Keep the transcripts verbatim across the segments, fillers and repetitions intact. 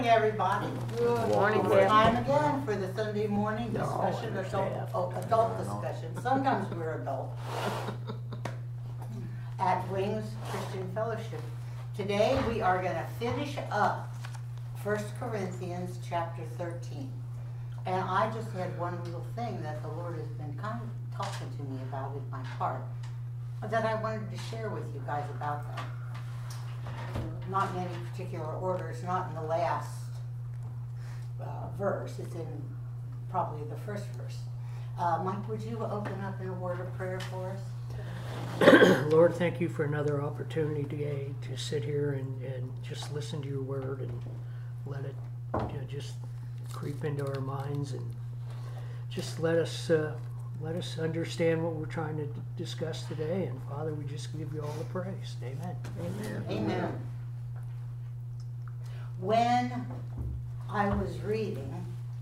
morning, everybody. Good morning, It's Deb. time again for the Sunday morning discussion, adult, oh, adult discussion. Sometimes we're adult. At Wings Christian Fellowship. Today we are going to finish up First Corinthians chapter thirteen. And I just had one little thing that the Lord has been kind of talking to me about in my heart that I wanted to share with you guys about that. Not in any particular order. It's not in the last uh, verse. It's in probably the first verse. Uh, Mike, would you open up in a word of prayer for us? Lord, thank you for another opportunity today to sit here and, and just listen to your word and let it, you know, just creep into our minds and just let us uh, let us understand what we're trying to d- discuss today. And Father, we just give you all the praise. Amen. Amen. Amen. When I was reading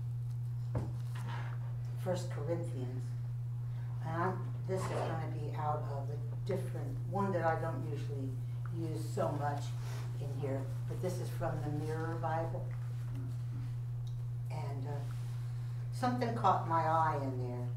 First Corinthians, and I'm, this is going to be out of a different one that I don't usually use so much in here, but this is from the Mirror Bible. And uh, something caught my eye in there.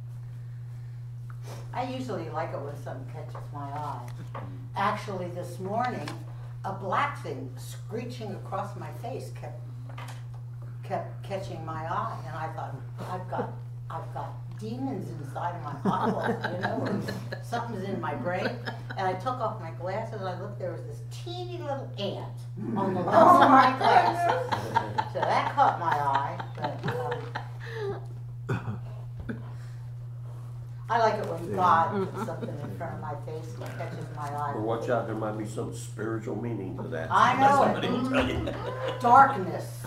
I usually like it when something catches my eye. Actually, this morning, a black thing screeching across my face kept kept catching my eye, and I thought, I've got I've got demons inside of my eyeball, you know, or something's in my brain. And I took off my glasses, and I looked, there was this teeny little ant on the lens of my glasses. So that caught my eye. But, um, I like it when God puts something in front of my face and catches my eye. But watch out, there might be some spiritual meaning to that. I know Somebody will tell you. it. Darkness.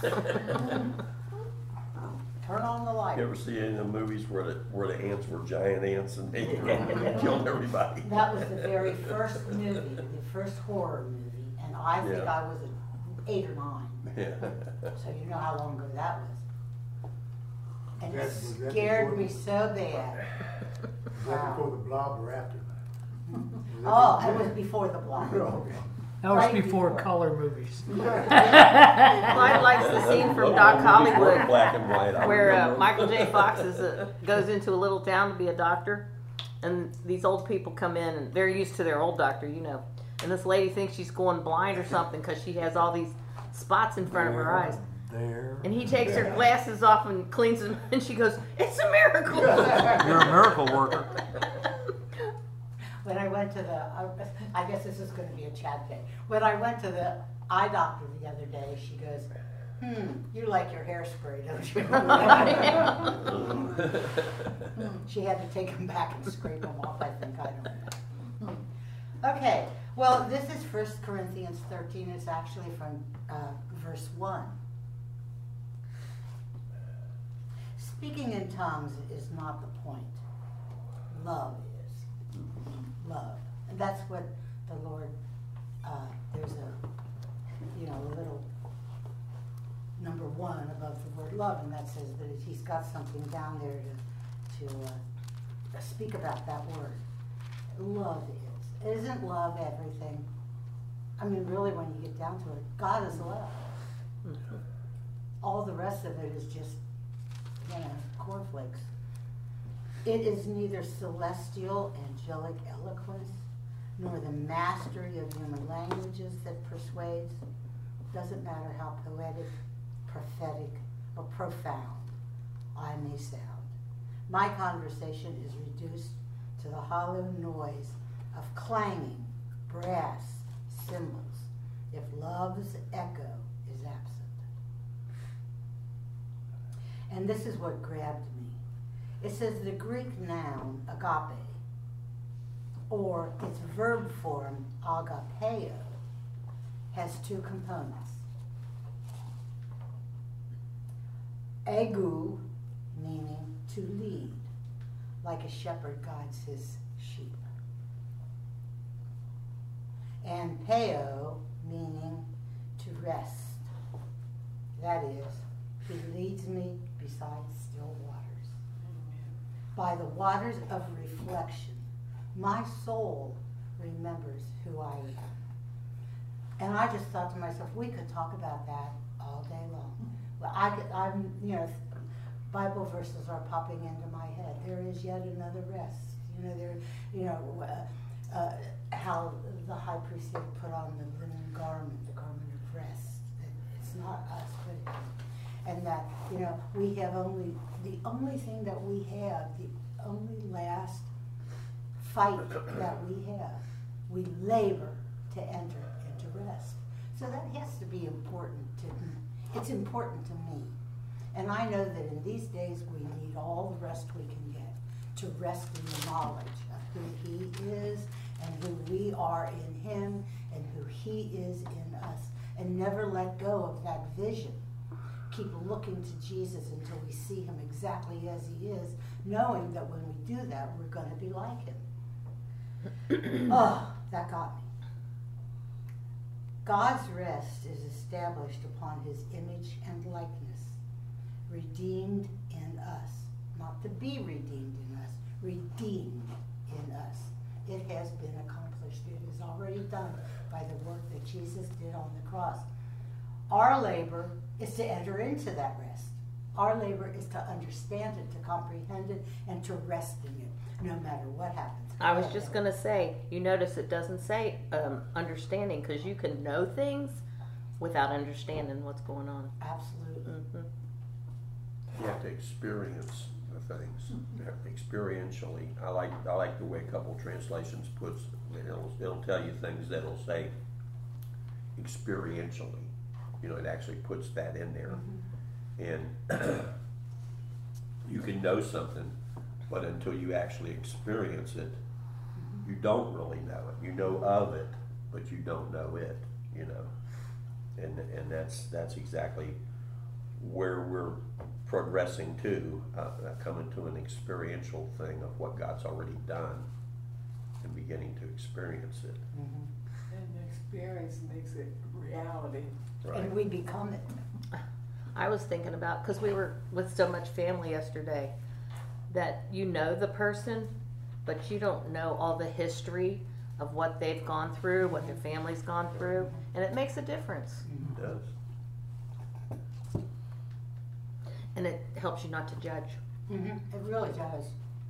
Turn on the light. You ever see any of the movies where the, where the ants were giant ants and they killed everybody? That was the very first movie, the first horror movie, and I think Yeah. I was eight or nine. Yeah. So you know how long ago that was. And it That- was that scared before me so bad. Was that before the blob or after? Was that Oh, before- it was before the block. Okay. That was Right before before. color movies. Clyde likes the scene from Doc Hollywood Black and white. I where uh, remember. Michael J. Fox is a, goes into a little town to be a doctor, and these old people come in, and they're used to their old doctor, you know. And this lady thinks she's going blind or something because she has all these spots in front of her eyes. There. And he takes her glasses off and cleans them, and she goes, "It's a miracle." You're a miracle worker. When I went to the, I guess this is going to be a Chad thing. When I went to the eye doctor the other day, she goes, hmm, you like your hairspray, don't you? She had to take them back and scrape them off, I think. I don't know. Okay, well, this is First Corinthians thirteen. It's actually from uh, verse one. Speaking in tongues is not the point. Love is. Love. And that's what the Lord, uh, there's a, you know, a little number one above the word love, and that says that he's got something down there to, to uh, speak about that word. Love is. Isn't love everything? I mean, really, when you get down to it, God is love. Mm-hmm. All the rest of it is just, you know, cornflakes. It is neither celestial, angelic eloquence, nor the mastery of human languages that persuades. Doesn't matter how poetic, prophetic, or profound I may sound. My conversation is reduced to the hollow noise of clanging brass cymbals if love's echo is absent. And this is what grabbed me. It says the Greek noun agape, or its verb form agapeo, has two components. Egu, meaning to lead, like a shepherd guides his sheep. And peo, meaning to rest. That is, he leads me beside still waters. By the waters of reflection, my soul remembers who I am. And I just thought to myself, we could talk about that all day long. I, could- I'm, you know, Bible verses are popping into my head. There is yet another rest. You know, there, you know, uh, uh, how the high priest had put on the linen garment, the garment of rest. It's not us, but it is. And that, you know, we have only, the only thing that we have, the only last fight that we have, we labor to enter into rest. So that has to be important to me. It's important to me. And I know that in these days we need all the rest we can get to rest in the knowledge of who He is and who we are in Him and who He is in us. And never let go of that vision. Keep looking to Jesus until we see Him exactly as He is, knowing that when we do that, we're going to be like Him. Oh, that got me. God's rest is established upon His image and likeness, redeemed in us. Not to be redeemed in us, redeemed in us. It has been accomplished. It is already done by the work that Jesus did on the cross. Our labor is to enter into that rest. Our labor is to understand it, to comprehend it, and to rest in it, no matter what happens. I was just going to say, you notice it doesn't say um, understanding, because you can know things without understanding what's going on. Absolutely. Mm-hmm. You have to experience the things. You have to experientially. I like I like the way a couple translations puts it. It'll, it'll tell you things that'll say experientially. You know, it actually puts that in there. Mm-hmm. And you can know something, but until you actually experience it, you don't really know it. You know of it, but you don't know it, you know. And and that's that's exactly where we're progressing to, uh, coming to an experiential thing of what God's already done and beginning to experience it. Mm-hmm. And the experience makes it reality. Right. And we become it. I was thinking about, because we were with so much family yesterday, that you know the person, but you don't know all the history of what they've gone through, what their family's gone through, and it makes a difference. It does. And it helps you not to judge. Mm-hmm. It really does.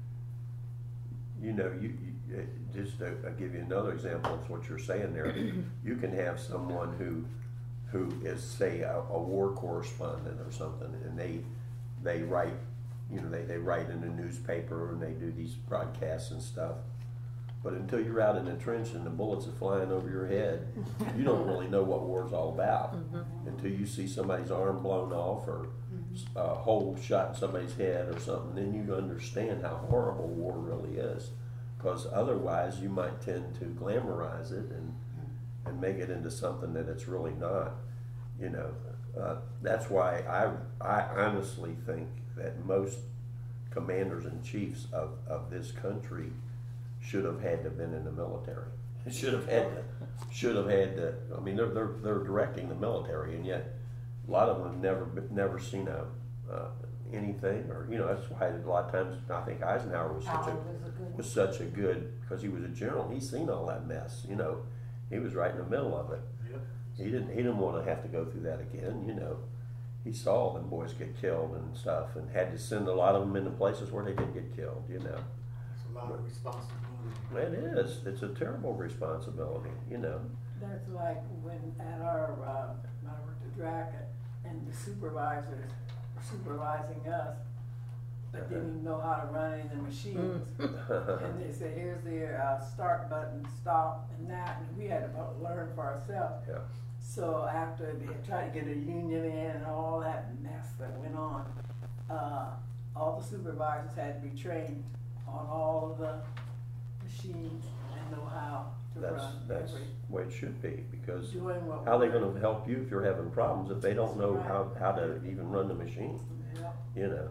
You know, you, you uh, just to uh, give you another example of what you're saying there. You can have someone who, who is say a, a war correspondent or something, and they, they write, you know, they, they write in a newspaper and they do these broadcasts and stuff. But until you're out in the trench and the bullets are flying over your head, you don't really know what war's all about. Mm-hmm. Until you see somebody's arm blown off or mm-hmm. a hole shot in somebody's head or something, then you understand how horrible war really is. Because otherwise you might tend to glamorize it and and make it into something that it's really not. You know, uh, that's why I I honestly think that most commanders and chiefs of, of this country should have had to have been in the military. Should have had to, should have had to, I mean, they're, they're, they're directing the military, and yet a lot of them have never, never seen a, uh, anything, or, you know, that's why a lot of times I think Eisenhower was such a, was such a good, because he was a general, he's seen all that mess, you know, he was right in the middle of it. Yep. He didn't, he didn't want to have to go through that again, you know. He saw them boys get killed and stuff, and had to send a lot of them into places where they did get killed, you know. It's a lot of responsibility. It is. It's a terrible responsibility, you know. That's like when at our, uh, when I worked at D R A C and the supervisors were supervising us, but didn't even know how to run any of the machines. And they said, here's the uh, start button, stop, and that, and we had to learn for ourselves. Yeah. So after they tried to get a union in and all that mess that went on, uh, all the supervisors had to be trained on all of the machines and know how to That's run that's every, the way it should be, because doing what. how are they going to help you if you're having problems if they don't know Right. how, how to even run the machine? Yeah, You know.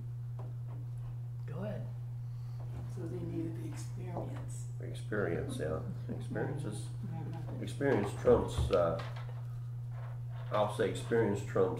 Go ahead. so they needed the experience. Experience, yeah. Experience is experience trumps. Uh, I'll say experience trumps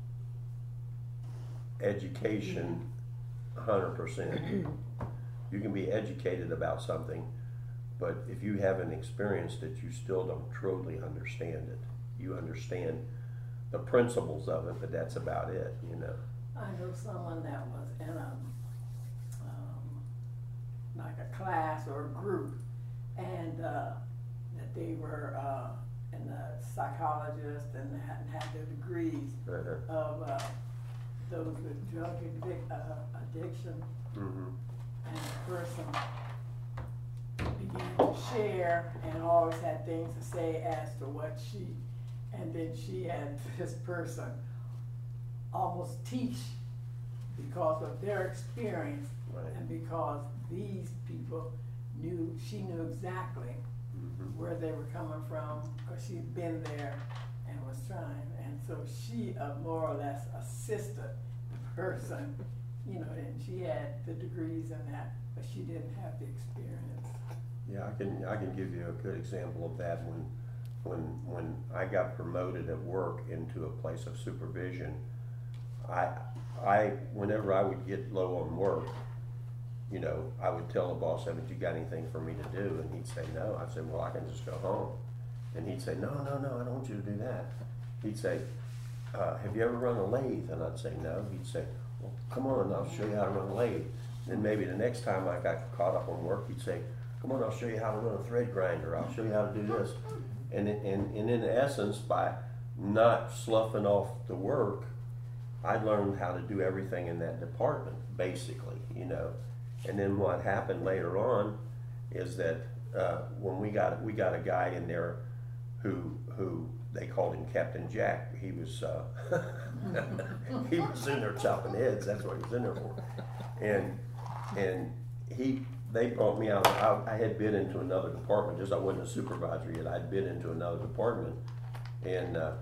education, a hundred percent. You can be educated about something, but if you haven't experienced it, you still don't truly understand it. You understand the principles of it, but that's about it, you know. I know someone that was in a, um, like a class or a group, and, uh, that they were, uh, and the psychologist and had, had their degrees Uh-huh. of, uh, those with drug addic- uh, addiction, Mhm. and the person began to share and always had things to say as to what she, and then she had this person almost teach because of their experience Right. and because these people knew, she knew exactly Mhm. where they were coming from, because she'd been there and was trying, and so she uh, more or less assisted the person, you know, and she had the degrees in that, but she didn't have the experience. Yeah, I can, I can give you a good example of that. When, when, when I got promoted at work into a place of supervision, I, I, whenever I would get low on work, you know, I would tell the boss, haven't you got anything for me to do? And he'd say, no. I'd say, well, I can just go home. And he'd say, no, no, no, I don't want you to do that. He'd say, uh, have you ever run a lathe? And I'd say, no. He'd say, well, come on, I'll show you how to run a lathe. Then maybe the next time I got caught up on work, he'd say, come on, I'll show you how to run a thread grinder. I'll show you how to do this. And, and, and in essence, by not sloughing off the work, I learned how to do everything in that department, basically, you know. And then what happened later on is that uh, when we got we got a guy in there who who they called him Captain Jack. He was uh, he was in there chopping heads. That's what he was in there for. And and he they brought me out. I, I had been into another department. Just I wasn't a supervisor yet. I'd been into another department, and uh,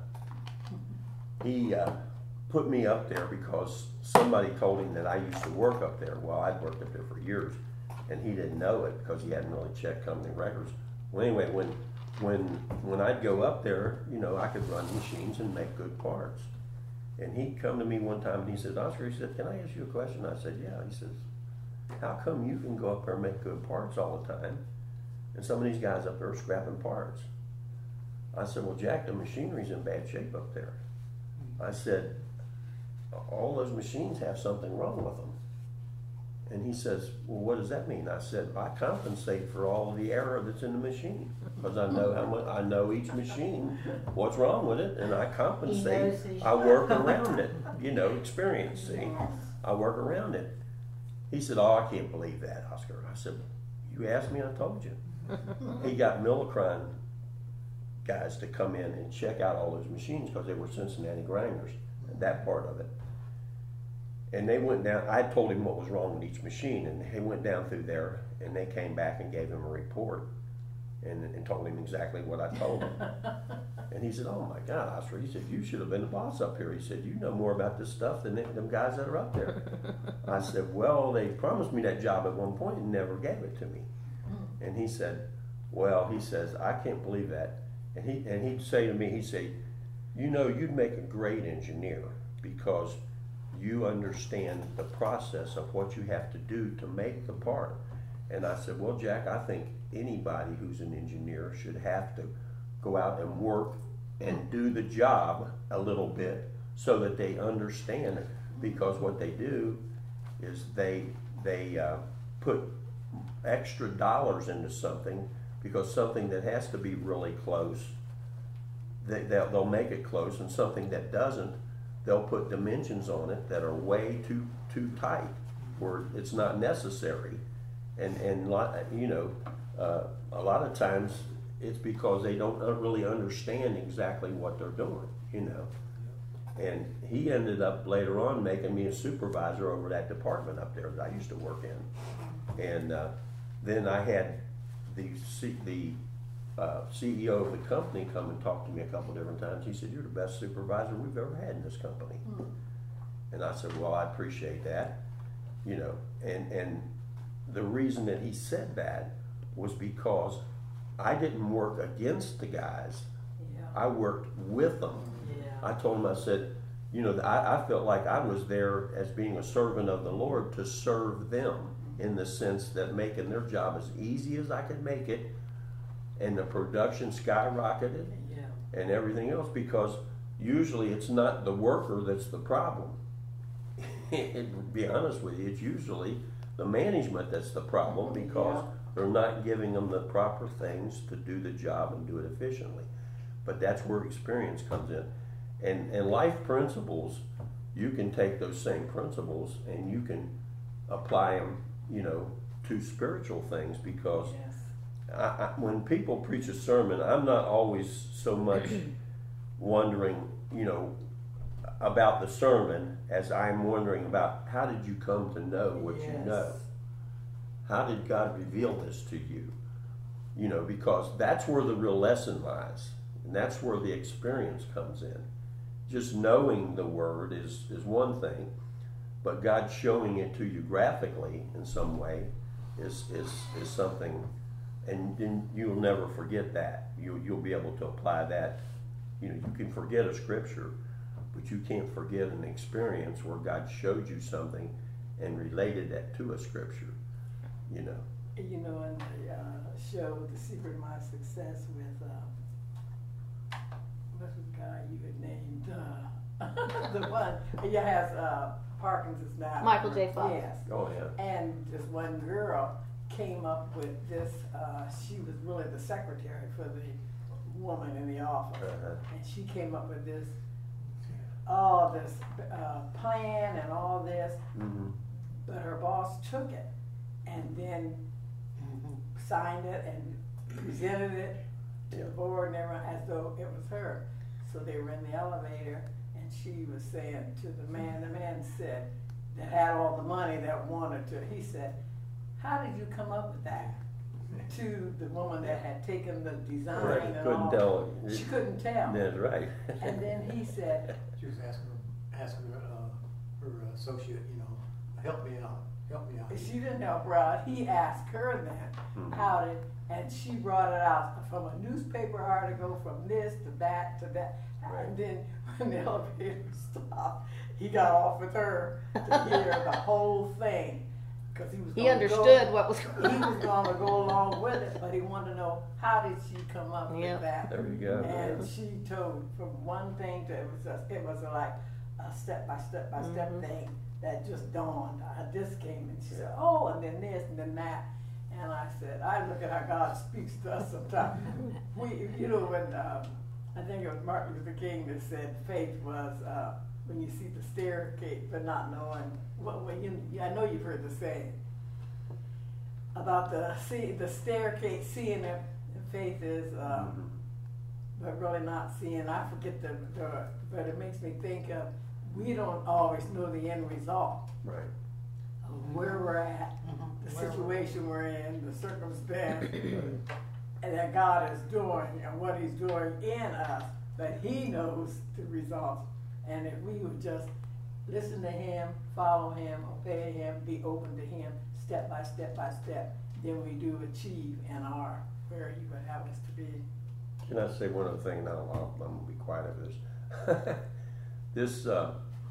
he. Uh, put me up there because somebody told him that I used to work up there. Well, I'd worked up there for years, and he didn't know it because he hadn't really checked company records. Well, anyway, when when when I'd go up there, you know, I could run machines and make good parts. And he'd come to me one time and he said, Oscar, he said, can I ask you a question? I said, yeah. He says, how come you can go up there and make good parts all the time, and some of these guys up there are scrapping parts? I said, well, Jack, the machinery's in bad shape up there. I said, all those machines have something wrong with them. And he says, well, what does that mean? I said, I compensate for all the error that's in the machine, because I know how much, I know each machine, what's wrong with it, and I compensate. knows his I work around it, you know, experience, see? Yes. I work around it. He said, oh, I can't believe that, Oscar. I said, you asked me, I told you. He got Millicron guys to come in and check out all those machines because they were Cincinnati grinders, that part of it. And they went down, I told him what was wrong with each machine, and he went down through there, and they came back and gave him a report, and, and told him exactly what I told him. And he said, oh my God, Oscar, he said, you should have been the boss up here. He said, you know more about this stuff than them guys that are up there. I said, well, they promised me that job at one point and never gave it to me. And he said, well, he says, I can't believe that. And, he, and he'd say to me, he'd say, you know, you'd make a great engineer because you understand the process of what you have to do to make the part. And I said, well, Jack, I think anybody who's an engineer should have to go out and work and do the job a little bit so that they understand it. Because what they do is they, they uh, put extra dollars into something, because something that has to be really close, they, they'll, they'll make it close, and something that doesn't, they'll put dimensions on it that are way too too tight, where it's not necessary, and and lot, you know, uh, a lot of times it's because they don't really understand exactly what they're doing, you know. And he ended up later on making me a supervisor over that department up there that I used to work in, and uh, then I had the C, the Uh, C E O of the company come and talk to me a couple different times. He said, you're the best supervisor we've ever had in this company. Mm. And I said, well, I appreciate that, you know, and, and the reason that he said that was because I didn't work against the guys. Yeah. I worked with them. Yeah. I told him, I said, you know, I, I felt like I was there as being a servant of the Lord to serve them, in the sense that making their job as easy as I could make it, and the production skyrocketed, Yeah. and everything else, because usually it's not the worker that's the problem. To be honest with you, it's usually the management that's the problem because they're not giving them the proper things to do the job and do it efficiently. But that's where experience comes in. And, and life principles, you can take those same principles and you can apply them, you know, to spiritual things because Yes. I, I, when people preach a sermon, I'm not always so much wondering, you know, about the sermon as I'm wondering about how did you come to know what you Yes. know? How did God reveal this to you? You know, because that's where the real lesson lies, and that's where the experience comes in. Just knowing the word is, is one thing, but God showing it to you graphically in some way is is, is something, and then you'll never forget that. You you'll be able to apply that. You know, you can forget a scripture, but you can't forget an experience where God showed you something and related that to a scripture. You know. You know, in the uh, show, The Secret of My Success with, uh, what's the guy you had named? Uh, the one, he has uh, Parkinson's now. Michael J. Fox. Yes. Oh yeah. And this one girl came up with this, uh, she was really the secretary for the woman in the office. Uh-huh. And she came up with this, all this uh, plan and all this, Mm-hmm. but her boss took it and then signed it and presented it to the board and everyone as though it was her. So they were in the elevator and she was saying to the man, the man said, that had all the money that wanted to, he said, how did you come up with that? To the woman that had taken the design Right. and Couldn't all. tell. She couldn't tell. That's right. And then he said, She was asking her, asking her, uh, her associate, you know, help me out, help me out. she didn't help her out. He asked her then Mhm. how did, and she brought it out from a newspaper article, from this to that to that. Right. And then when the elevator stopped, he got off with her to hear the whole thing. Cause he was He gonna understood go, what was he going on. was gonna go along with it, but he wanted to know, how did she come up Yep. with that? There you go. And she told from one thing to, it was just, it was like a step by step by step Mhm. thing that just dawned. Uh, this came and she said, oh, and then this and then that. And I said, I look at how God speaks to us sometimes. We, you know, when, um, I think it was Martin Luther King that said faith was, uh, when you see the staircase but not knowing, what, well, you, I know you've heard the saying about the, see, the staircase, seeing it, and faith is, uh, Mhm. but really not seeing. I forget the, the, but it makes me think of, we don't always know the end result, Right. of where we're at, Mhm. the Where we're- situation we're in, the circumstance, and that God is doing and what He's doing in us, but He knows the results. And if we would just listen to Him, follow Him, obey Him, be open to Him, step by step by step, then we do achieve and are where He would have us to be. Can I say one other thing? Now I'll, I'm gonna be quiet over this. this uh,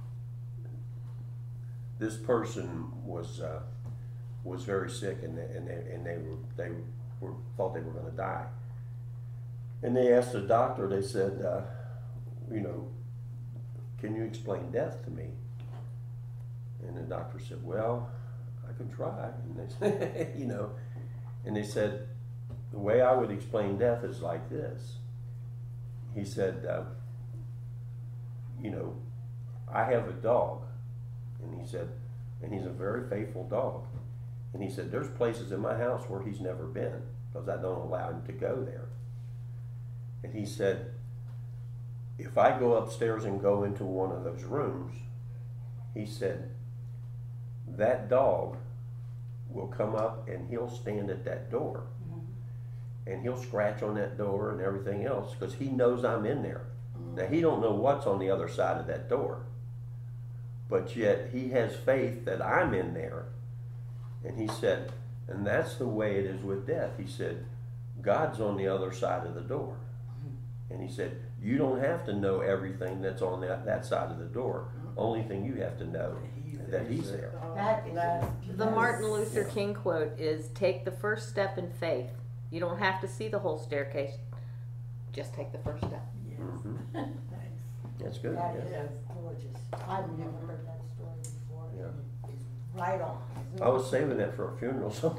this person was uh, was very sick, and they, and they, and they were they were thought they were going to die. And they asked the doctor. They said, uh, you know, can you explain death to me? And the doctor said, well, I can try. And they said, you know, and they said, the way I would explain death is like this. He said, uh, you know, I have a dog. And he said, and he's a very faithful dog. And he said, there's places in my house where he's never been because I don't allow him to go there. And he said, if I go upstairs and go into one of those rooms, he said, that dog will come up and he'll stand at that door. And he'll scratch on that door and everything else because he knows I'm in there. Now he don't know what's on the other side of that door, but yet he has faith that I'm in there. And he said, and that's the way it is with death. He said, God's on the other side of the door. And he said, you don't have to know everything that's on that, that side of the door. Only thing you have to know is that he's there. That is That's- The Martin Luther King quote is, take the first step in faith. You don't have to see the whole staircase. Just take the first step. Yes. Mhm. Thanks. That's good, That yeah. is gorgeous. I've never heard that story before. Yeah. And it's right on. isn't I was it? saving that for a funeral, so.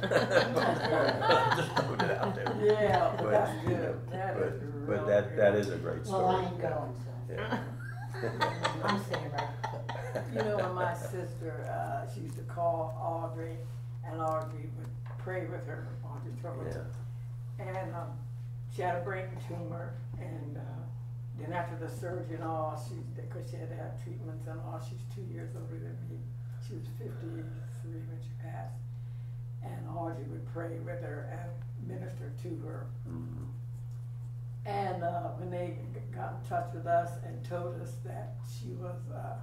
Just throwing it out there. Yeah, But, that's you know, good. That is But, real but that, good. that is a great story. Well, I ain't going, so Yeah. I'm staying right. You know, when my sister, uh, she used to call Audrey, and Audrey would pray with her, Audrey Troy. Yeah. And, um, she had a brain tumor, and, uh, then after the surgery and all, she, because she had to have treatments and all, she's two years older than me. She was fifty-three when she passed. And Audrey would pray with her and minister to her. Mhm. And uh, when they got in touch with us and told us that she was uh,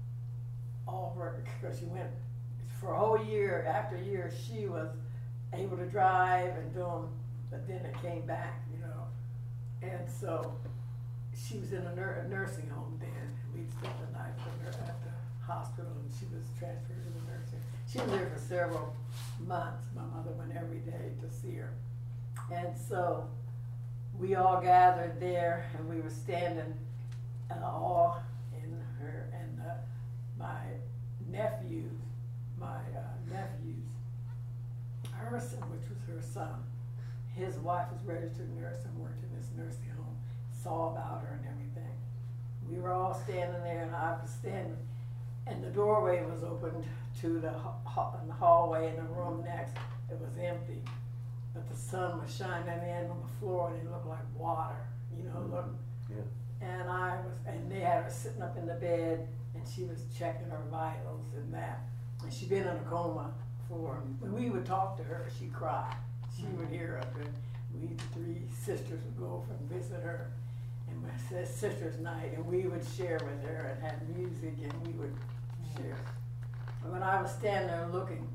all right, because she went for a whole year, after a year, she was able to drive and do them, but then it came back, you know. And so she was in a, nur- a nursing home then. We spent the night with her at the hospital, and she was transferred to the nursing. She was there for several months. My mother went every day to see her. And so we all gathered there, and we were standing uh, all in her, and uh, my nephews, my uh, nephews, her son, which was her son, his wife was registered nurse and worked in this nursing home, saw about her and everything. We were all standing there, and I was standing, and the doorway was opened to the, ha- in the hallway, and the room next, it was empty. But the sun was shining in on the floor, and it looked like water, you know, look. Yeah. And I was, and they had her sitting up in the bed, and she was checking her vitals and that. And she'd been in a coma for, when we would talk to her, she'd cry. She would hear us, and we, the three sisters would go over and visit her. And my sis- sister's night, and we would share with her and have music, and we would share. And when I was standing there looking,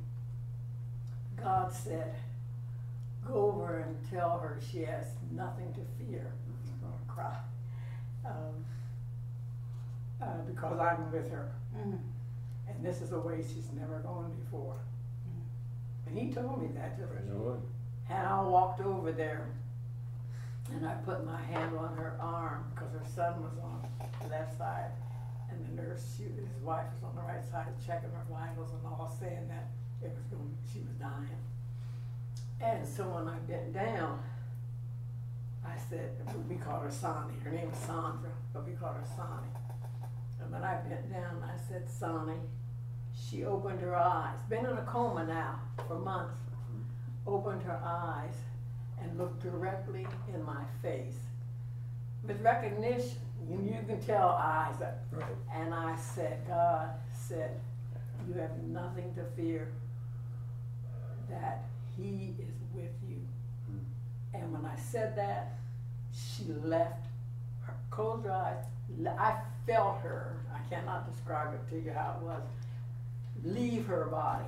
God said, go over and tell her she has nothing to fear. I'm gonna cry. Um, uh, because I'm with her. Mhm. And this is a way she's never gone before. And he told me that just Praise the Lord. and I walked over there, and I put my hand on her arm, because her son was on the left side, and the nurse, she, his wife was on the right side, checking her vitals and all, saying that it was going, she was dying. And so when I bent down, I said, we called her Sonny, her name was Sandra, but we called her Sonny. And when I bent down, I said, Sonny. She opened her eyes, been in a coma now for months, opened her eyes and looked directly in my face with recognition. You, you can tell eyes. That, Right. and I said, God said, you have nothing to fear, that He is with you. Mm. And when I said that, she left, her closed her eyes. le- I felt her, I cannot describe it to you how it was, leave her body.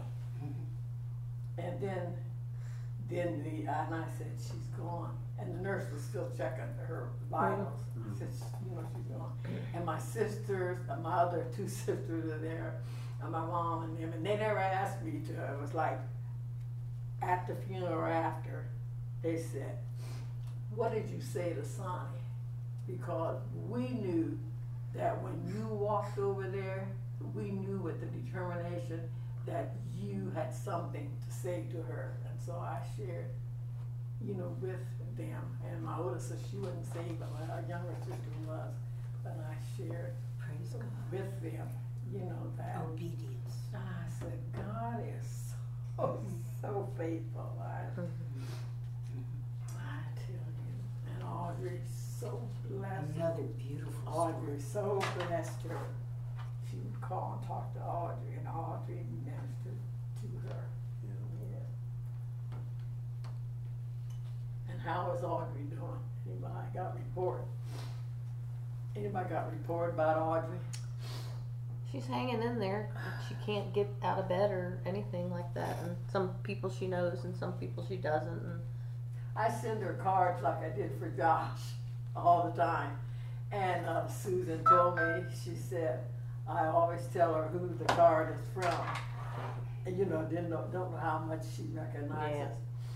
And then, then the, and I said, she's gone. And the nurse was still checking her vitals. I said, you know, she's gone. And my sisters, and my other two sisters are there, and my mom and them, and they never asked me to. It was like, at the funeral or after, they said, what did you say to Sonny? Because we knew that when you walked over there, we knew with the determination that you had something to say to her. And so I shared, you know, with them. And my older sister, she wasn't saved, but our younger sister was. But I shared Praise God. with them, you know, that. Obedience. I said, God is so, so faithful. I, I tell you. And Audrey's so blessed. Another beautiful Audrey so blessed her. She would call and talk to Audrey, and Audrey ministered to her. Yeah. Yeah. And how is Audrey doing? Anybody got report? Anybody got report about Audrey? She's hanging in there. She can't get out of bed or anything like that. And some people she knows, and some people she doesn't. And I send her cards like I did for Josh all the time. And uh, Susan told me, she said, I always tell her who the card is from. And, you know, didn't know, don't know how much she recognizes. Yeah.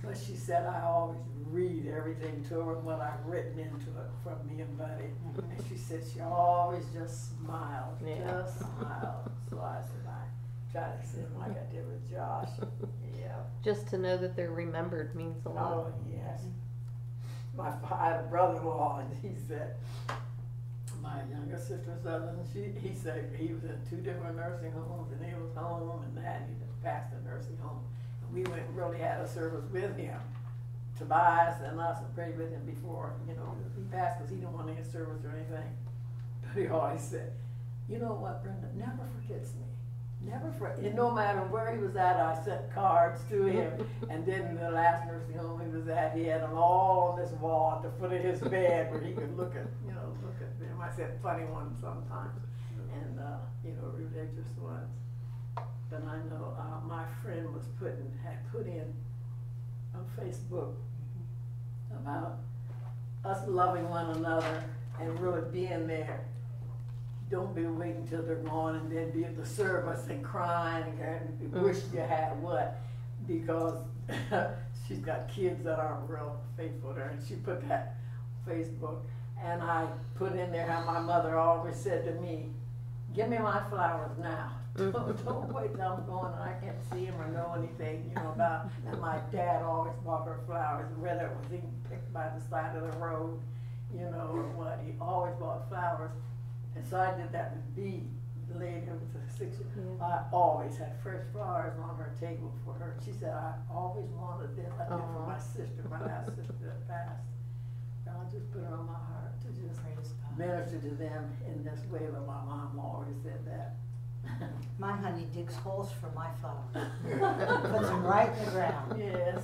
But she said I always read everything to her when I've written into it from me and Buddy. And she said she always just smiled, Yeah. just smiled. So I said I try to seem like I did with Josh. Yeah. Just to know that they're remembered means a lot. Oh, yes. My, fa- I had a brother-in-law, and he said, my younger sister Southern, she, he said he was in two different nursing homes, and he was home, and that, he just passed the nursing home. And we went and really had a service with him. Tobias and us had prayed with him before, you know, he passed because he didn't want any service or anything. But he always said, you know what, Brenda, never forgets me. Never for, and no matter where he was at, I sent cards to him. And then in the last nursing home he was at, he had them all on this wall at the foot of his bed where he could look at, you know, look at them. I said funny ones sometimes, and uh, you know, religious ones. But I know uh, my friend was putting had put in on Facebook about us loving one another and really being there. Don't be waiting till they're gone and then be at the service and crying and you wish you had what, because she's got kids that aren't real faithful to her, and she put that on Facebook, and I put in there how my mother always said to me, give me my flowers now. Don't, don't wait till I'm gone and I can't see him or know anything, you know, about, and my dad always bought her flowers, whether it was even picked by the side of the road, you know, or what, he always bought flowers. And so I did that with Bee, the lady who was a six year Yeah. I always had fresh flowers on her table for her. She said, I always wanted this. I did for Aw. my sister, my last sister that passed. God just put it on my heart to just minister to them in this way, but my mom always said that. My honey digs holes for my flowers. Puts them right in the ground. Yes.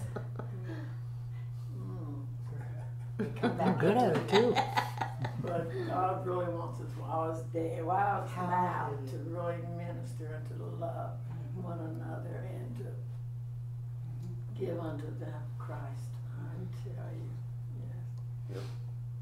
Mm. They come You're back good at it too. But God really wants us while it's day, while it's now, Hallelujah. to really minister and to love one another and to give unto them Christ. I tell you, yes. Yep.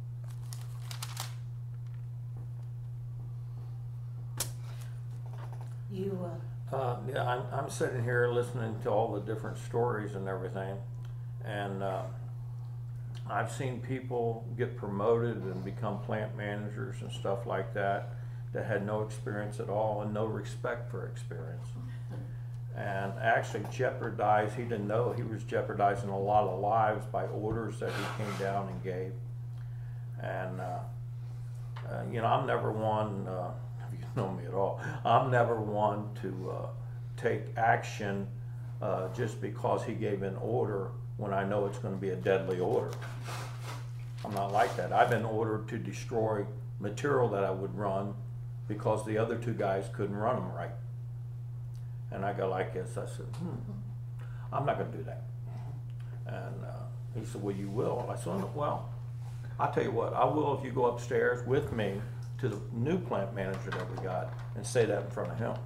You, uh, Uh, yeah, I'm, I'm sitting here listening to all the different stories and everything, and uh, I've seen people get promoted and become plant managers and stuff like that that had no experience at all and no respect for experience, and actually jeopardized. He didn't know he was jeopardizing a lot of lives by orders that he came down and gave. And uh, uh, you know, I'm never one. Uh, if you know me at all, I'm never one to uh, take action uh, just because he gave an order when I know it's going to be a deadly order. I'm not like that. I've been ordered to destroy material that I would run because the other two guys couldn't run them right. And I go like this. I said, hmm, I'm not going to do that. And uh, he said, well, you will. I said, well, I'll tell you what, I will if you go upstairs with me to the new plant manager that we got and say that in front of him.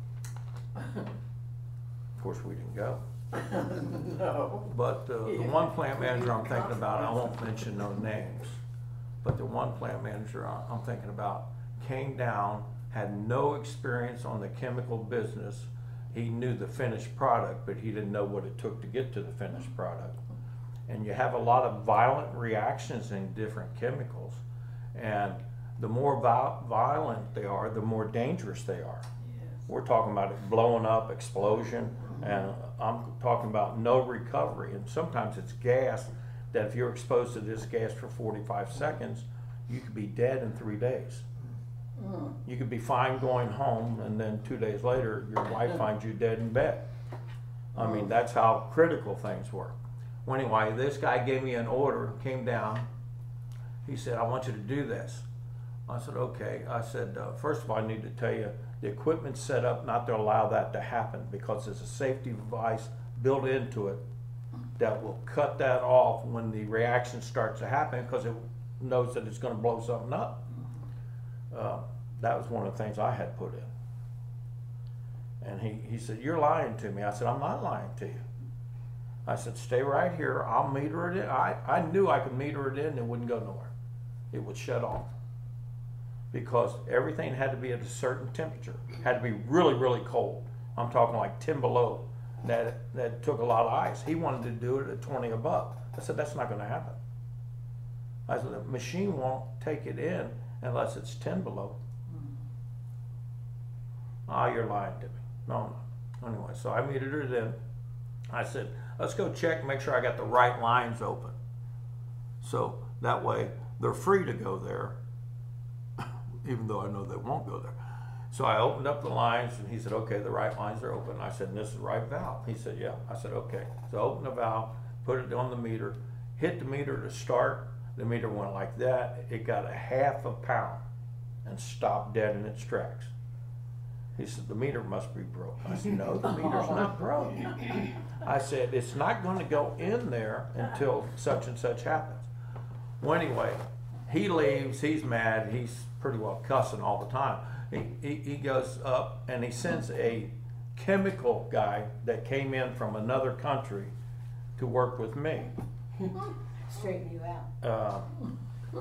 Of course, we didn't go. No. But uh, the one plant manager I'm thinking about, I won't mention no names, but the one plant manager I- I'm thinking about came down, had no experience on the chemical business. He knew the finished product, but he didn't know what it took to get to the finished product. And you have a lot of violent reactions in different chemicals, and the more vi- violent they are, the more dangerous they are. Yes. We're talking about it blowing up, explosion, and I'm talking about no recovery. And sometimes it's gas that if you're exposed to this gas for forty-five seconds, you could be dead in three days. Mm. You could be fine going home, and then two days later, your wife finds you dead in bed. I mean, that's how critical things were. Well, anyway, this guy gave me an order, came down. He said, I want you to do this. I said, okay. I said, uh, first of all, I need to tell you, the equipment's set up not to allow that to happen because there's a safety device built into it that will cut that off when the reaction starts to happen because it knows that it's going to blow something up. Uh, that was one of the things I had put in. And he, he said, you're lying to me. I said, I'm not lying to you. I said, stay right here. I'll meter it in. I, I knew I could meter it in and it wouldn't go nowhere. It would shut off. Because everything had to be at a certain temperature. Had to be really, really cold. I'm talking like ten below. that, that took a lot of ice. He wanted to do it at twenty above. I said, that's not gonna happen. I said, the machine won't take it in unless it's ten below. Ah, you're lying to me. No, no. Anyway, so I metered her then. I said, let's go check, make sure I got the right lines open. So that way they're free to go there, even though I know they won't go there. So I opened up the lines and he said, okay, the right lines are open. I said, and this is the right valve. He said, yeah. I said, okay. So I opened the valve, put it on the meter, hit the meter to start. The meter went like that. It got a half a pound and stopped dead in its tracks. He said, the meter must be broke. I said, no, the meter's not broke. I said, it's not going to go in there until such and such happens. Well, anyway, he leaves, he's mad, he's pretty well cussing all the time. He, he, he goes up and he sends a chemical guy that came in from another country to work with me. Straighten you out. Uh,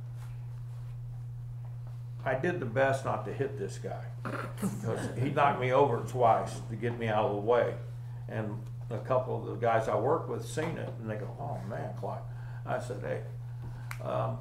I did the best not to hit this guy because he knocked me over twice to get me out of the way. And a couple of the guys I work with seen it and they go, oh man, Clyde. I said, hey, um,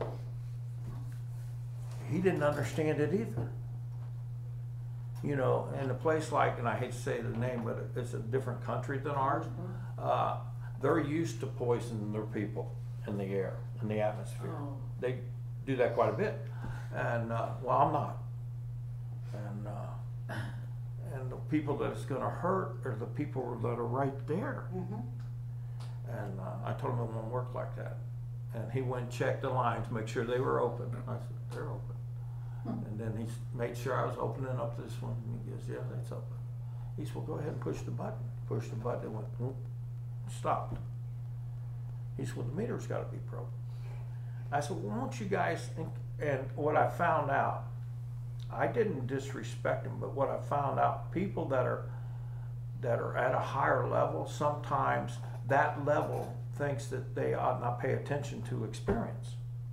he didn't understand it either. You know, in a place like, and I hate to say the name, but it's a different country than ours, uh, they're used to poisoning their people in the air, in the atmosphere. Oh. They do that quite a bit. And, uh, well, I'm not. And, uh, and the people that it's gonna hurt are the people that are right there. Mm-hmm. And uh, I told him it won't work like that. And he went and checked the lines, make sure they were open. I said, they're open. And then he s- made sure I was opening up this one, and he goes, yeah, that's open. He said, well, go ahead and push the button. Pushed the button, it went, whoop, stopped. He said, well, the meter's gotta be broke. I said, well, won't you guys, think, and what I found out, I didn't disrespect him, but what I found out, people that are, that are at a higher level, sometimes that level thinks that they ought not pay attention to experience.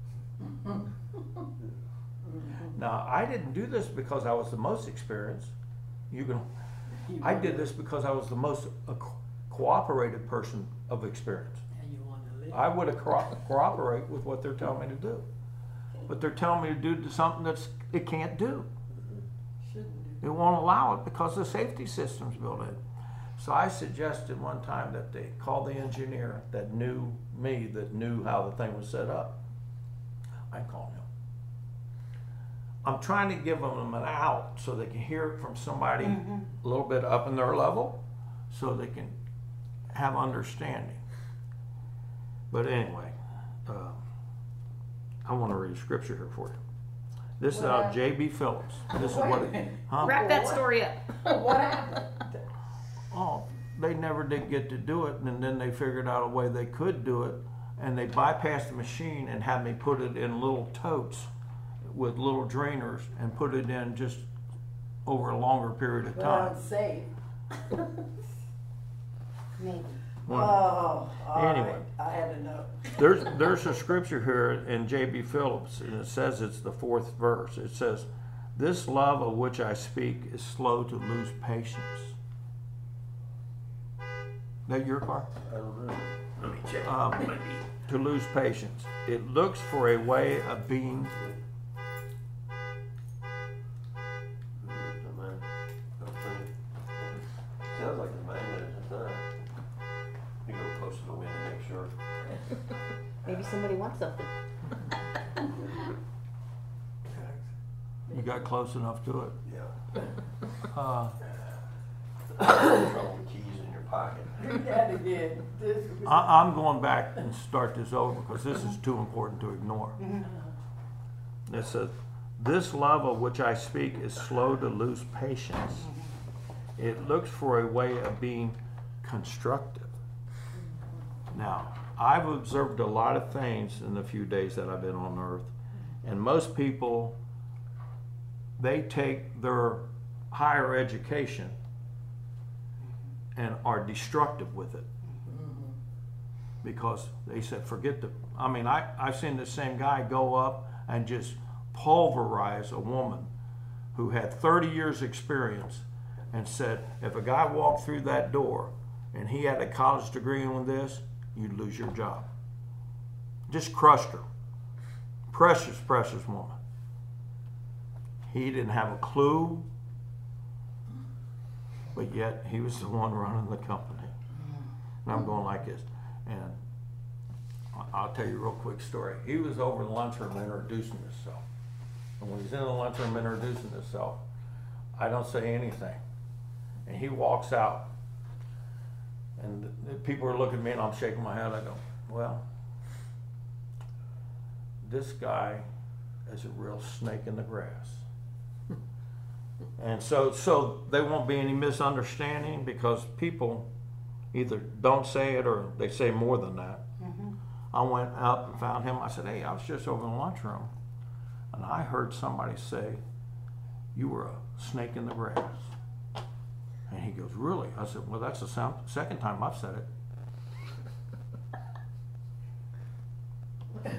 Now, I didn't do this because I was the most experienced. You can, I did this because I was the most uh, co- cooperated person of experience. And you want to live. I would have co- cooperate with what they're telling me to do. But they're telling me to do something that's, it can't do. Shouldn't do. It won't allow it because the safety system's built in. So I suggested one time that they call the engineer that knew me, that knew how the thing was set up. I called him. I'm trying to give them an out so they can hear it from somebody Mm-hmm. a little bit up in their level so they can have understanding. But anyway, uh, I want to read a scripture here for you. This is out of J B Phillips. This is what it, huh? Wrap that story up. What happened? Oh, they never did get to do it, and then they figured out a way they could do it, and they bypassed the machine and had me put it in little totes with little drainers and put it in just over a longer period of Well, time. it's safe. Maybe. Oh, One- all Anyway. right. I had to know. There's there's a scripture here in J B Phillips, and it says it's the fourth verse. It says, "This love of which I speak is slow to lose patience." That your car? I don't know. Let me check. Um, to lose patience. It looks for a way of being. Sounds like a magnet, doesn't it? You go close to the wind to make sure. Maybe somebody wants something. You got close enough to it. Yeah. Uh, Trouble with keys in your pocket. Read that again. This was- I, I'm going back and start this over because this is too important to ignore. It says, "This love of which I speak is slow to lose patience. It looks for a way of being constructive." Now, I've observed a lot of things in the few days that I've been on earth, and most people, they take their higher education and are destructive with it. Because they said, forget the, I mean, I, I've seen the same guy go up and just pulverize a woman who had thirty years experience and said, if a guy walked through that door, and he had a college degree in this, you'd lose your job. Just crushed her. Precious, precious woman. He didn't have a clue, but yet he was the one running the company. And I'm going like this. And I'll tell you a real quick story. He was over in the lunchroom introducing himself. And when he's in the lunchroom introducing himself, I don't say anything. And he walks out. And the, the people are looking at me and I'm shaking my head. I go, well, this guy is a real snake in the grass. And so, so there won't be any misunderstanding because people either don't say it or they say more than that. Mm-hmm. I went up and found him. I said, hey, I was just over in the lunchroom and I heard somebody say, you were a snake in the grass. And he goes, really? I said, well, that's the sound, second time I've said it.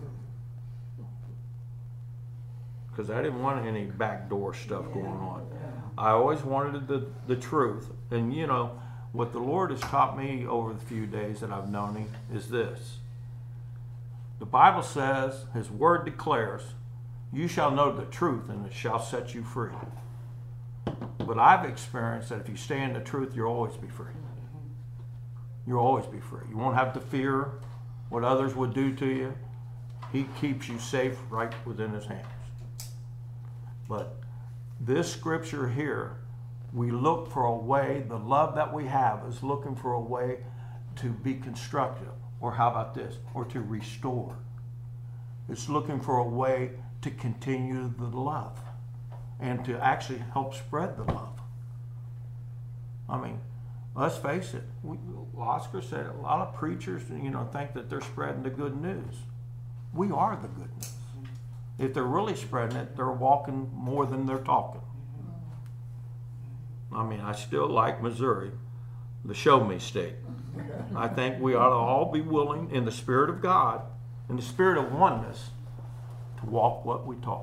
Because I didn't want any backdoor stuff going on. I always wanted the, the truth. And you know, what the Lord has taught me over the few days that I've known him is this. The Bible says, his word declares, you shall know the truth and it shall set you free. But I've experienced that if you stay in the truth, you'll always be free. You'll always be free. You won't have to fear what others would do to you. He keeps you safe right within his hands. But this scripture here, we look for a way, the love that we have is looking for a way to be constructive. Or how about this? Or to restore. It's looking for a way to continue the love and to actually help spread the love. I mean, let's face it. We, Oscar said a lot of preachers, you know, think that they're spreading the good news. We are the good news. If they're really spreading it, they're walking more than they're talking. I mean, I still like Missouri, the show me state. I think we ought to all be willing, in the Spirit of God, in the spirit of oneness, to walk what we talk.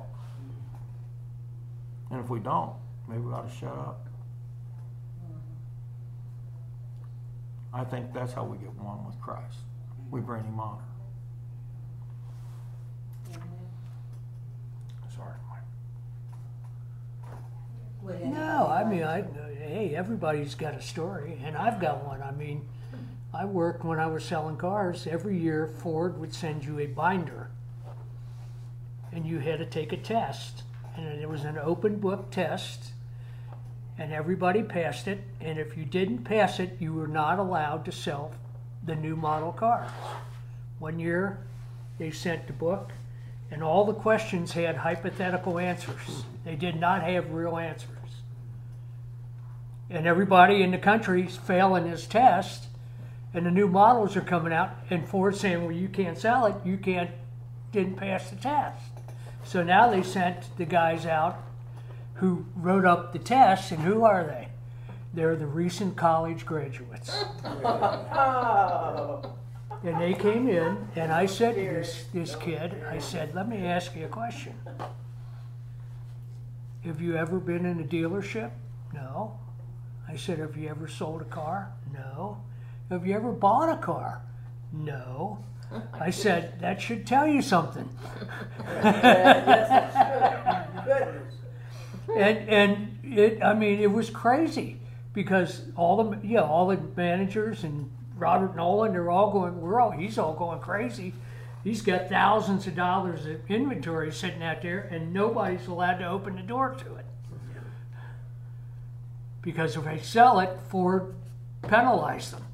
And if we don't, maybe we ought to shut up. I think that's how we get one with Christ. We bring him honor. Sorry, Mike. No, I mean, I, hey, everybody's got a story, and I've got one. I mean, I worked when I was selling cars. Every year, Ford would send you a binder, and you had to take a test. And it was an open book test, and everybody passed it. And if you didn't pass it, you were not allowed to sell the new model cars. One year, they sent the book, and all the questions had hypothetical answers. They did not have real answers. And everybody in the country is failing this test, and the new models are coming out, and Ford's saying, well, you can't sell it, you can't, didn't pass the test. So now they sent the guys out who wrote up the tests, and who are they? They're the recent college graduates. Oh. And they came in, and I said to this, this kid, I said, let me ask you a question. Have you ever been in a dealership? No. I said, have you ever sold a car? No. Have you ever bought a car? No. I said, that should tell you something. Goodness. And and it, I mean, it was crazy because all the yeah all the managers and Robert Nolan, they're all going, we're all he's all going crazy. He's got thousands of dollars of inventory sitting out there, and nobody's allowed to open the door to it because if they sell it, Ford penalized them.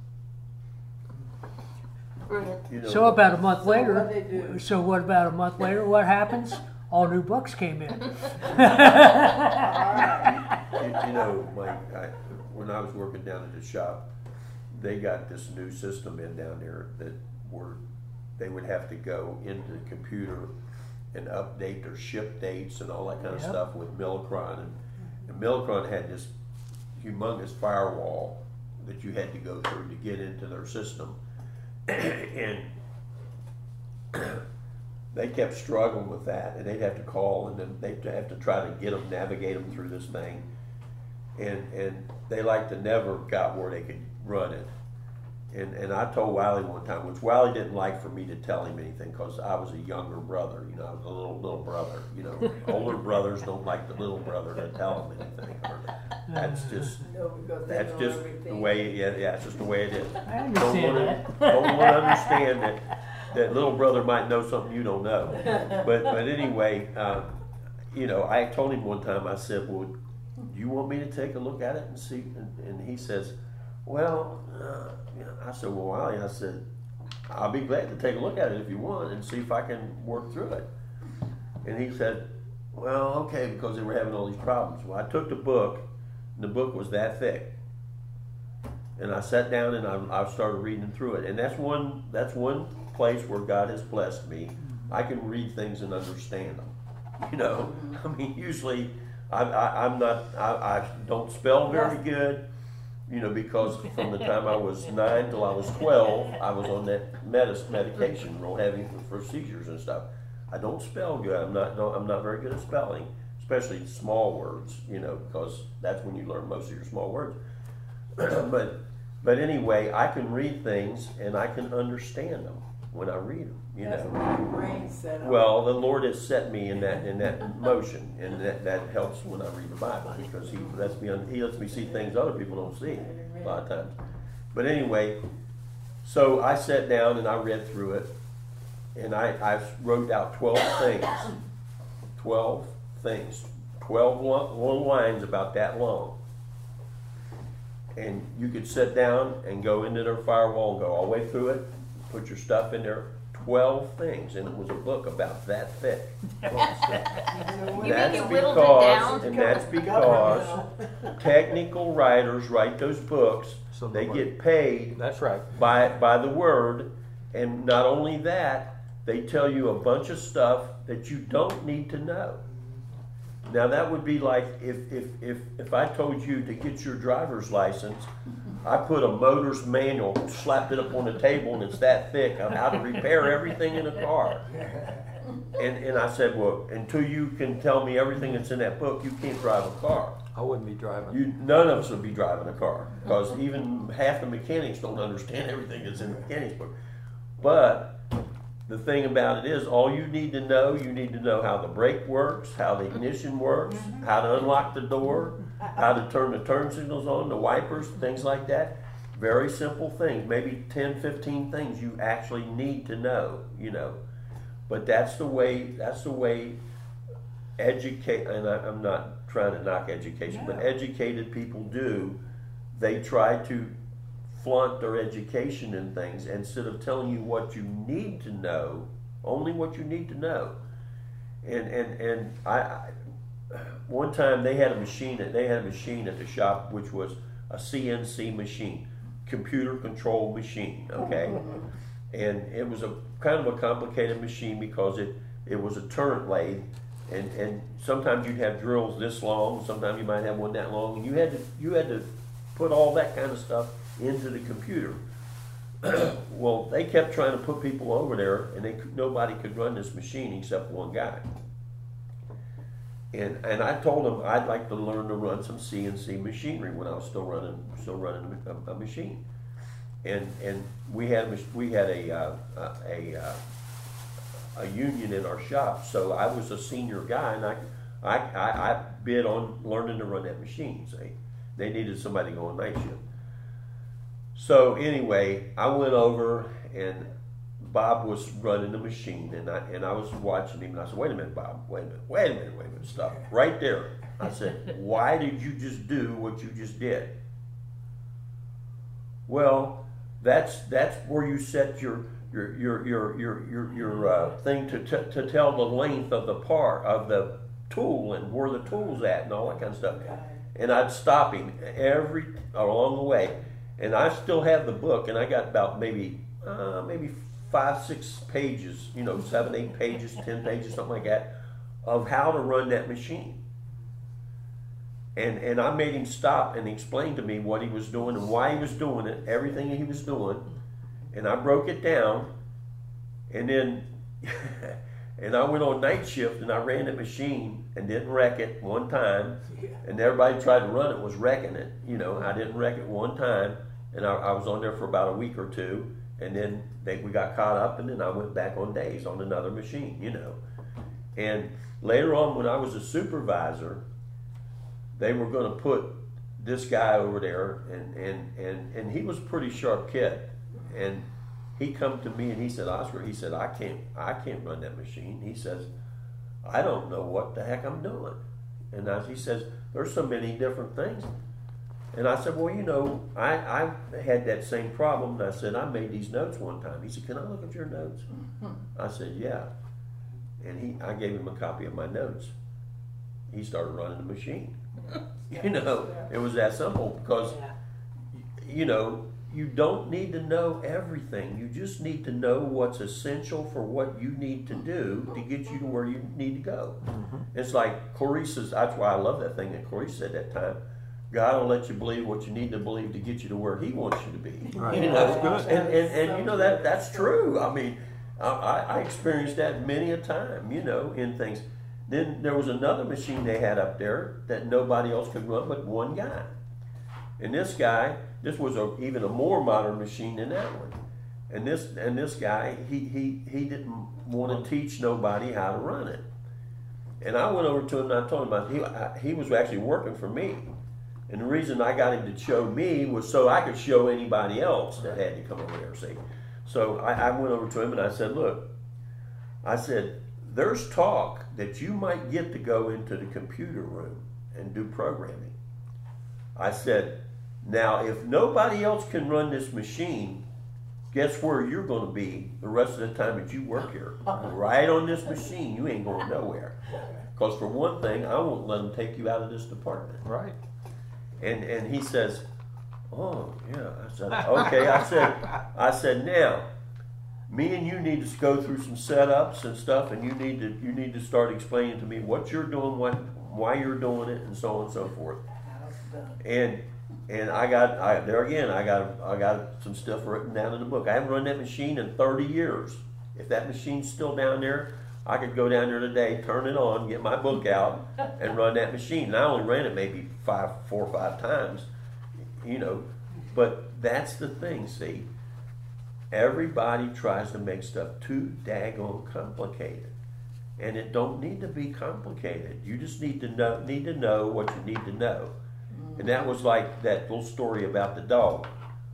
You know, So about a month So what'd later, they do? so what about a month later, what happens? All new books came in. you, you know, Mike, I, when I was working down at the shop, they got this new system in down there that were, they would have to go into the computer and update their ship dates and all that kind of Yep. stuff with Millicron. And, and Millicron had this humongous firewall that you had to go through to get into their system. And they kept struggling with that, and they'd have to call, and then they'd have to try to get them, navigate them through this thing. and and they like to never got where they could run it. And and I told Wiley one time, which Wiley didn't like for me to tell him anything because I was a younger brother, you know, I was a little little brother, you know. Older brothers don't like the little brother to tell them anything. Or that's just No, because they that's know just the everything. way yeah yeah it's just the way it is. I Don't understand wanna, that. don't want to understand that that little brother might know something you don't know. But but anyway, uh, you know, I told him one time. I said, "Well, do you want me to take a look at it and see?" And, and he says, "Well," uh, you know, I said, "Well, Wiley," I said, "I'll be glad to take a look at it if you want and see if I can work through it." And he said, "Well, okay," because they were having all these problems. Well, I took the book, and the book was that thick. And I sat down and I, I started reading through it. And that's one that's one place where God has blessed me. I can read things and understand them. You know, I mean, usually I, I, I'm not, I, I don't spell very good, you know, because from the time I was nine till I was twelve, I was on that medis, medication, real heavy for, for seizures and stuff. I don't spell good. I'm not, no, I'm not very good at spelling, especially small words, you know, because that's when you learn most of your small words. but but anyway, I can read things and I can understand them when I read them. You That's know. my brain set up. Well, the Lord has set me in that in that motion, and that, that helps when I read the Bible because He lets me un, He lets me see things other people don't see a lot of times. But anyway, so I sat down and I read through it, and I, I wrote out twelve things, twelve things, twelve little lines about that long. And you could sit down and go into their firewall and go all the way through it, put your stuff in there, twelve things, and it was a book about that thick. You mean That's you whittled it because, down? and that's because technical writers write those books. So They nobody- get paid That's right. by by the word, and not only that, they tell you a bunch of stuff that you don't need to know. Now that would be like if if if if I told you to get your driver's license, I put a motor's manual, slapped it up on the table, and it's that thick on how to repair everything in a car. And and I said, well, until you can tell me everything that's in that book, you can't drive a car. I wouldn't be driving. You, none of us would be driving a car because even half the mechanics don't understand everything that's in the mechanics book. But the thing about it is, all you need to know, you need to know how the brake works, how the ignition works, how to unlock the door, how to turn the turn signals on, the wipers, things like that. Very simple things, maybe ten, fifteen things you actually need to know, you know. But that's the way, that's the way educate, and I, I'm not trying to knock education, but educated people do. They try to flaunt their education and things instead of telling you what you need to know, only what you need to know. And and and I, I one time they had a machine that they had a machine at the shop which was a C N C machine, computer controlled machine, okay? And it was a kind of a complicated machine because it it was a turret lathe, and and sometimes you'd have drills this long, sometimes you might have one that long, and you had to you had to put all that kind of stuff into the computer. Well, they kept trying to put people over there, and they nobody could run this machine except one guy. And and I told him I'd like to learn to run some C N C machinery when I was still running still running a, a machine. And and we had we had a uh, a uh, a union in our shop, so I was a senior guy, and I I I, I bid on learning to run that machine. See, they needed somebody to go on night shift. So anyway, I went over and Bob was running the machine, and I and I was watching him, and I said, "Wait a minute, Bob. Wait a minute. Wait a minute. Wait a minute. Stop right there." I said, "Why did you just do what you just did?" Well, that's that's where you set your your your your your your, your uh, thing to, to to tell the length of the part of the tool and where the tool's at and all that kind of stuff. And I'd stop him every along the way. And I still have the book, and I got about maybe uh, maybe five, six pages, you know, seven, eight pages, ten pages, something like that, of how to run that machine. And and I made him stop and explain to me what he was doing and why he was doing it, everything he was doing, and I broke it down, and then And I went on night shift and I ran that machine and didn't wreck it one time. And everybody tried to run it was wrecking it. You know, I didn't wreck it one time. And I, I was on there for about a week or two. And then they, we got caught up, and then I went back on days on another machine, you know. And later on, when I was a supervisor, they were going to put this guy over there, and, and, and, and he was a pretty sharp kid. And he come to me and he said, Oscar, he said, I can't, I can't run that machine. He says, I don't know what the heck I'm doing. And I, he says, there's so many different things. And I said, well, you know, I, I had that same problem. And I said, I made these notes one time. He said, can I look at your notes? I said, yeah. And he, I gave him a copy of my notes. He started running the machine. You know, it was that simple because, you know, you don't need to know everything. You just need to know what's essential for what you need to do to get you to where you need to go. Mm-hmm. It's like Clarice's, that's why I love that thing that Clarice said that time. God will let you believe what you need to believe to get you to where He wants you to be. Right. You know, That's good. and, and, and you know that that's true. I mean, I, I experienced that many a time, you know, in things. Then there was another machine they had up there that nobody else could run but one guy. And this guy, this was a, even a more modern machine than that one. And this and this guy, he he he didn't want to teach nobody how to run it. And I went over to him and I told him about he I, he was actually working for me. And the reason I got him to show me was so I could show anybody else that had to come over there. See, so I, I went over to him and I said, "Look," I said, "there's talk that you might get to go into the computer room and do programming." I said, "Now, if nobody else can run this machine, guess where you're going to be the rest of the time that you work here? Right on this machine. You ain't going nowhere. Because for one thing, I won't let them take you out of this department." Right. And and he says, "Oh yeah." I said, "Okay." I said, I said, "Now, me and you need to go through some setups and stuff, and you need to you need to start explaining to me what you're doing, what why you're doing it, and so on and so forth." And and I got I, there again. I got I got some stuff written down in the book. I haven't run that machine in thirty years. If that machine's still down there, I could go down there today, turn it on, get my book out, and run that machine. And I only ran it maybe five, four or five times, you know. But that's the thing, see. Everybody tries to make stuff too daggone complicated, and it don't need to be complicated. You just need to know need to know what you need to know. And that was like that little story about the dog.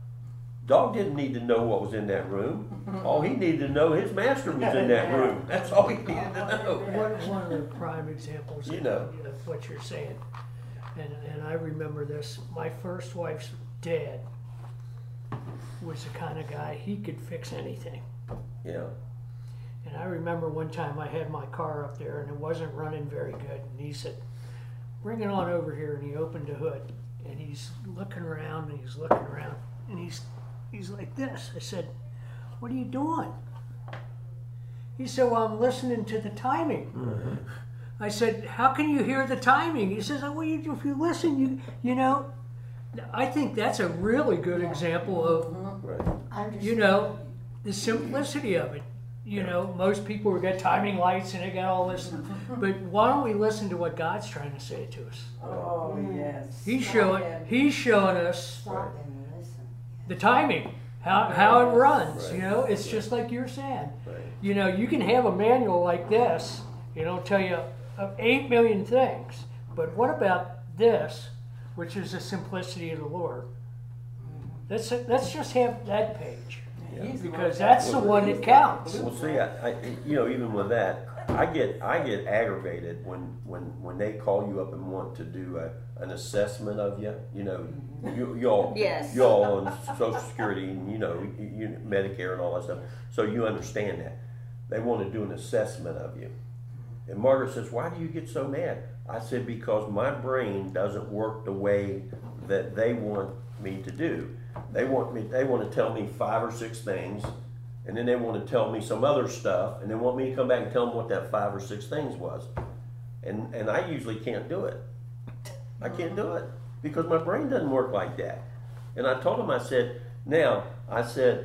Dog didn't need to know what was in that room. All he needed to know, his master was in that room. That's all he needed to know. One, one of the prime examples You of, know. of what you're saying, and, and I remember this, my first wife's dad was the kind of guy, he could fix anything. Yeah. And I remember one time I had my car up there and it wasn't running very good, and he said, "Bring it on over here," and he opened the hood, and he's looking around, and he's looking around, and he's He's like this. I said, "What are you doing?" He said, "Well, I'm listening to the timing." Mm-hmm. I said, "How can you hear the timing?" He says, "Well, you, if you listen, you you know." I think that's a really good example of, Right. you know, the simplicity of it. You know, most people have got timing lights and they got all this, but why don't we listen to what God's trying to say to us? Oh, yes. He's showing He's showing us Stop and listen. the timing, how how it runs. Right. You know, it's just like you're saying. Right. You know, you can have a manual like this. You know, tell you uh, eight million things. But what about this, which is the simplicity of the Lord? Let's let's just have that page, because that's the one that counts. Well, see, I, I, you know, even with that, I get I get aggravated when when when they call you up and want to do a, an assessment of you. You know, you y'all Yes. y'all on Social Security and you know you, you, Medicare and all that stuff. So you understand that they want to do an assessment of you. And Margaret says, "Why do you get so mad?" I said, "Because my brain doesn't work the way that they want me to do. They want me. They want to tell me five or six things, and then they want to tell me some other stuff, and they want me to come back and tell them what that five or six things was. And and I usually can't do it. I can't do it because my brain doesn't work like that. And I told them, I said, now I said,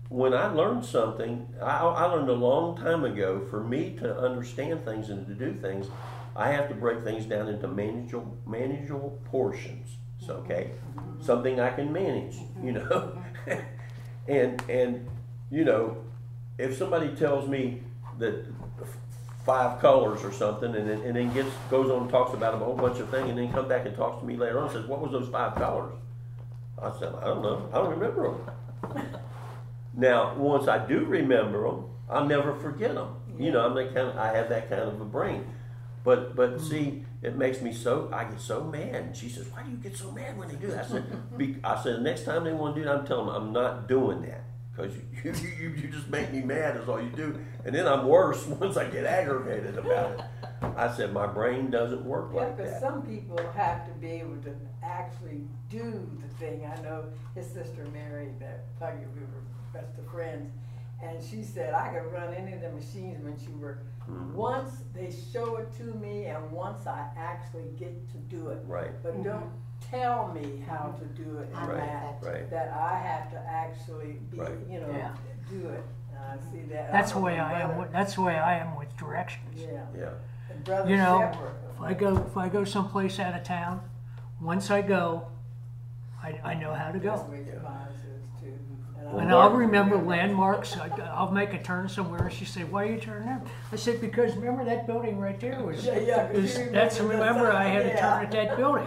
when I learned something, I, I learned a long time ago, for me to understand things and to do things, I have to break things down into manageable, manageable portions. So, okay, something I can manage, you know, and and you know, if somebody tells me that five colors or something, and then and then gets goes on and talks about a whole bunch of things, and then comes back and talks to me later on and says, "What was those five colors?" I said, "I don't know. I don't remember them." Now, once I do remember them, I'll never forget them. You know, I'm that kind of, I have that kind of a brain. But but see, it makes me so, I get so mad. And she says, "Why do you get so mad when they do that?" I said, Be, I said, the next time they want to do that, I'm telling them, I'm not doing that. Because you, you, you just make me mad is all you do. And then I'm worse once I get aggravated about it. I said, my brain doesn't work Yeah, like but that. some people have to be able to actually do the thing. I know his sister married that Puggy, we were best of friends, and she said I could run any of the machines when she worked. Mhm. Once they show it to me, and once I actually get to do it. Right, But don't tell me how to do it and I right, that, right. that I have to actually be, Right. you know, Yeah. do it. And I see that. That's I the know way my I am. brother- With, that's the way I am with directions. Yeah. Yeah, And Brother You know, Shepherd. If I go, if I go someplace out of town, once I go, I, I know how to That's go. the way Yeah. mine is too. I- And Well, I'll Mark- remember landmarks. I, I'll make a turn somewhere, and she said, "Why are you turning there?" I said, "Because remember that building right there was." Yeah, yeah, 'cause is- you that's remember the remember I had to sign, turn at that building.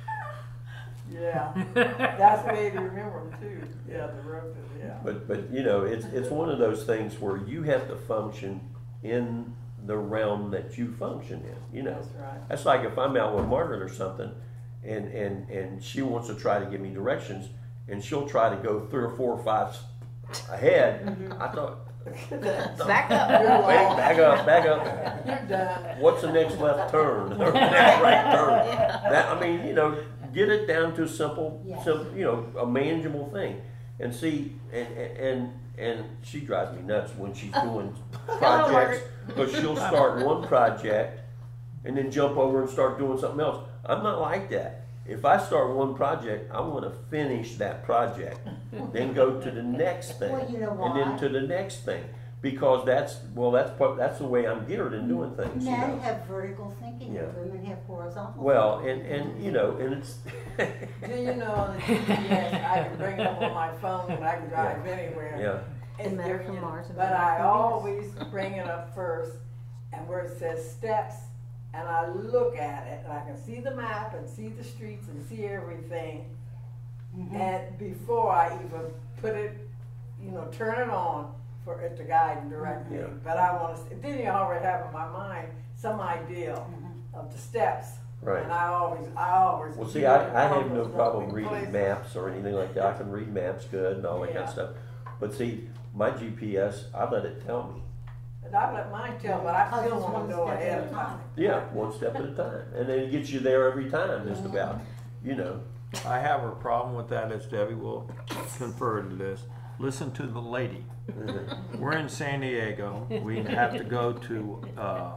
Yeah, that's the way to remember them too. Yeah, the road, yeah. but but you know, it's it's one of those things where you have to function in the realm that you function in. You know, That's right. that's like if I'm out with Margaret or something, and and and she wants to try to give me directions, and she'll try to go three or four or five s- ahead. I thought, Back up. You're wait, lost. back up, back up. You're done. What's the next left turn or next right turn? That, I mean, you know, get it down to a simple, Yes. simple, you know, a manageable thing. And see, and and and she drives me nuts when she's doing projects, Margaret. because she'll start one project and then jump over and start doing something else. I'm not like that. If I start one project, I want to finish that project, then go to the next thing, Well, you know and then why? to the next thing, because that's well, that's part, that's the way I'm geared in doing things. You Men know? have vertical thinking, Yeah. and women have horizontal. Well, and and you know, and it's Do you know on the G P S, I can bring it up on my phone and I can drive anywhere. yeah, It's matter giving from you- Mars and But matter I from Venus. always bring it up first, and where it says steps, and I look at it, and I can see the map and see the streets and see everything. Mhm. And before I even put it, you know, turn it on for it to guide and direct me. Yeah. But I want to, then you already have in my mind some idea Mhm. of the steps. right. And I always, I always. Well, see, do I, it I have on no those problem walking reading places. maps or anything like that. I can read maps good and all that kind Yeah. of stuff. But see, my G P S, I let it tell me. And I let mine tell, but I Because still it's want one to know step ahead at of a time. time. Yeah, one step at a time, and then it gets you there every time, just about. You know, I have a problem with that, as Debbie will confer to this. Listen to the lady. We're in San Diego. We have to go to, uh,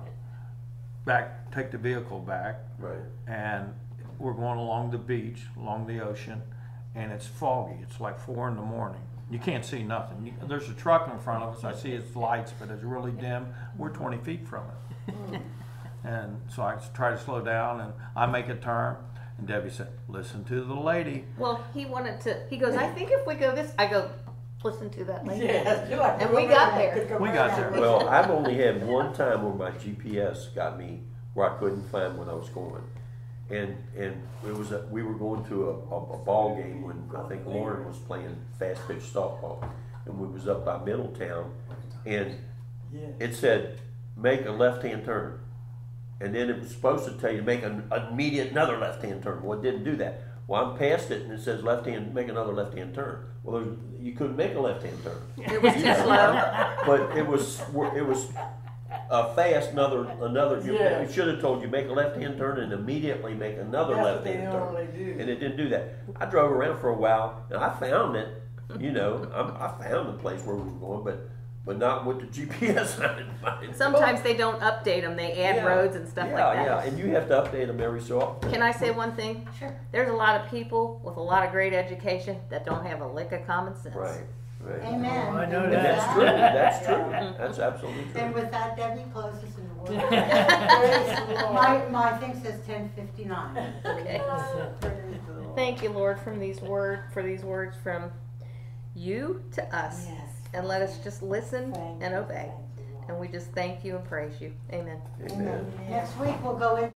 back, take the vehicle back, right? and we're going along the beach, along the ocean, and it's foggy. It's like four in the morning. You can't see nothing. You, there's a truck in front of us. I see its lights, but it's really dim. We're twenty feet from it. And so I try to slow down, and I make a turn, and Debbie said, "Listen to the lady." Well, he wanted to, he goes, I think if we go this, I go, listen to that lady. Yes, you're like. And we got there. We got there. Well, I've only had one time where my G P S got me where I couldn't find where I was going, and and it was a, we were going to a, a, a ball game when I think Lauren was playing fast pitch softball, and we was up by Middletown, and Yeah. it said make a left hand turn, and then it was supposed to tell you to make an immediate another left hand turn. Well, it didn't do that. Well, I'm past it, and it says left hand, make another left hand turn. Well, there's, you couldn't make a left hand turn. It was too slow. But it was it was a fast another another. Yeah. It should have told you make a left hand turn and immediately make another That's what left they hand turn, normally do. and it didn't do that. I drove around for a while and I found it. You know, I, I found the place where we were going, but but not with the G P S. I didn't find it. Sometimes they don't update them. They add Yeah. roads and stuff yeah, like that. Yeah, and you have to update them every so often. Can I say one thing? Sure. There's a lot of people with a lot of great education that don't have a lick of common sense. Right, Right. Amen. Oh, I know And And with that's true, that- that's true, that's absolutely And true. with that, Debbie closes in the word. Praise the Lord. My, my thing says ten fifty-nine. Okay. Thank you, Lord, from these word for these words from you to us. Yes. And let us just listen Thank and you, obey. thank you, Lord. And we just thank you and praise you. Amen. Amen. Next week, we'll go in.